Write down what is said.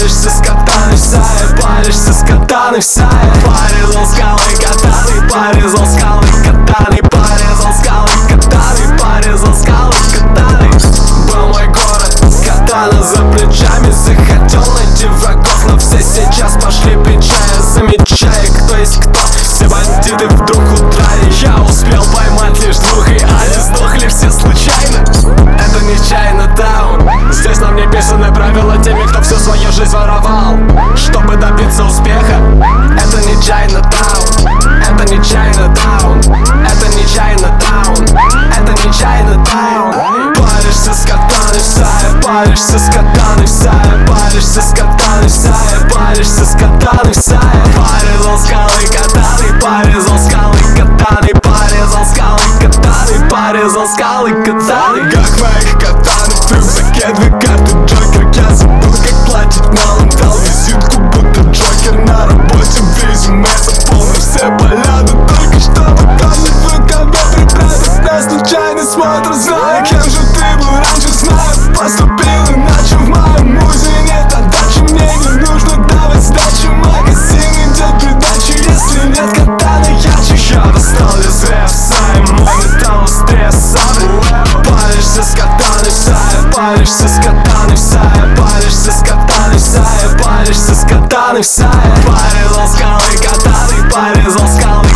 паришься с катаной в сае, паришься с катаной в сае. Порезал скалы катаной, порезал скалы катаной, порезал скалы катаной, порезал скалы катаной. Был мой город, катана за плечами, захотел найти врагов, но все сейчас пошли печая, замечая, кто есть кто. Все бандиты вдруг удрали, я успел поймать лишь двух, и они сдохли все случайно. Это не Чайна-таун, здесь нам не писаны правила теми, кто всю свою жизнь воровал, чтобы добиться успеха. Это не Чайна-таун, это не Чайна-таун, это не Чайна-таун, это не Чайна-таун. Паришься с катаной в сае, паришься с катаной в сае, паришься с катаной в сае, паришься с катаной в сае. Порезал скалы катаной, порезал скалы катаной, порезал скалы катаной, порезал скалы катаной. Как моих катаны в рюкзаке, две карты Джокер. Я забыл, как платить налом, дал визитку, будто Джокер. На работе в резюме заполнил все поля, но только что показывать в КБ припрятав. На случайный смотр, знаю, кем же ты был раньше, знаю. Поступил иначе, в моем музе нет отдачи, мне не нужно давать сдачи. Магазин идет придачи, если нет катаны ярче. Я достал лезвие в сае, мой металл стрессовый. Паришься с катаной в сае, паришься с катаной в сае, паришься с катаной в сае, паришься с катаной в сае. Порезал скалы катаной, порезал скалы